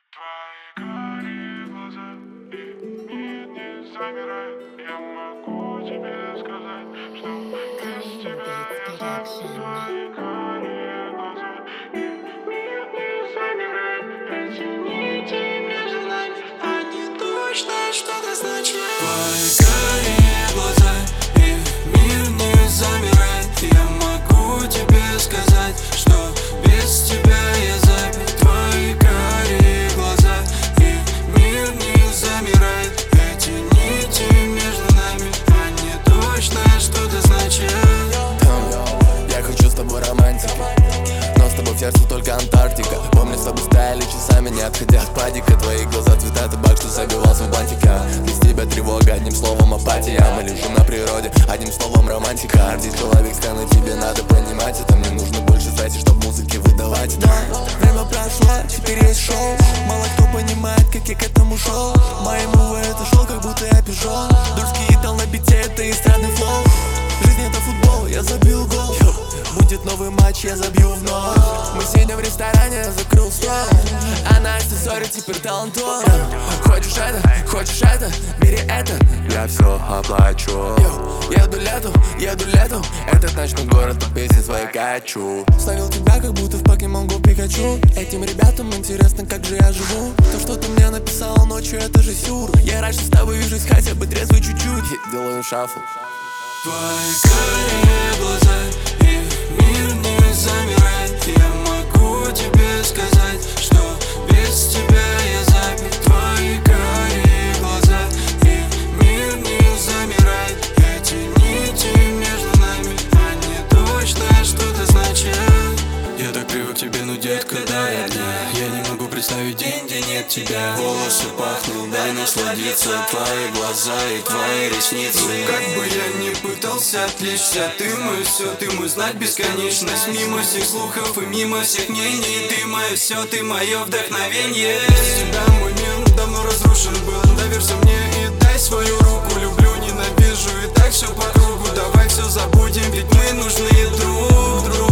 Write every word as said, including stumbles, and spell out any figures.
Твои карие глаза и мир не замирает. Я могу тебе сказать, что без тебя я забыл. Твои карие глаза и мир не замирает. Эти нити между нами, они точно что-то значат. Твои карие глаза и мир не замирает. Я могу тебе сказать, что без тебя я забит. Твои карие глаза и мир не замирает. Эти нити между нами, они точно что-то значат. Я хочу с тобой романтики, но с тобой в сердце только Антарктика. Помню, с тобой стояли часами, не отходя от падика. Твои глаза цвета табак, что забивался в бантика. Без тебя тревога, одним словом апатия. Мы лежим на природе, одним словом романтика. Ардит человек стены, тебе надо понимать это. Мне нужно больше знаете, чтоб музыки выдавать. Да, время прошло, теперь есть шоу. Мало кто понимает, как я к этому шел. Мои мувы это шел, как будто я пижон. Дурский тал на бите, это эстрадный флоу. Жизнь это футбол, я забил гол. Будет новый матч, я забью вновь. Мы сидим в ресторане, я закрыл стол. А Настя ссори, теперь талантон. Хочешь это, хочешь это, бери это, я все оплачу. Еду летом, еду летом, этот ночной город по песне своей качу. Словил тебя, как будто в Покемон Го Пикачу. Этим ребятам интересно, как же я живу. То, что ты мне написала ночью, это же сюр. Я рад, что с тобой вижусь, хотя бы трезвый чуть-чуть. Делаю шафл. Твои карие глаза и мир не замирает. Я могу тебе сказать, что без тебя я забит. Твои карие глаза и мир не замирает. Эти нити между нами, они точно что-то значат. Я так привык к тебе, ну детка, дай огня. Я не могу представить день, где нет тебя. Волосы пахнут, дай насладиться. Твои глаза и твои ресницы. Как бы я ни пытался отвлечься, ты мой все, ты мой знать бесконечность. Мимо всех слухов и мимо всех мнений. Ты мое все, ты мое вдохновение. Без тебя мой мир давно разрушен был. Доверься мне и дай свою руку. Люблю, ненавижу и так все по кругу. Давай все забудем, ведь мы нужны друг другу.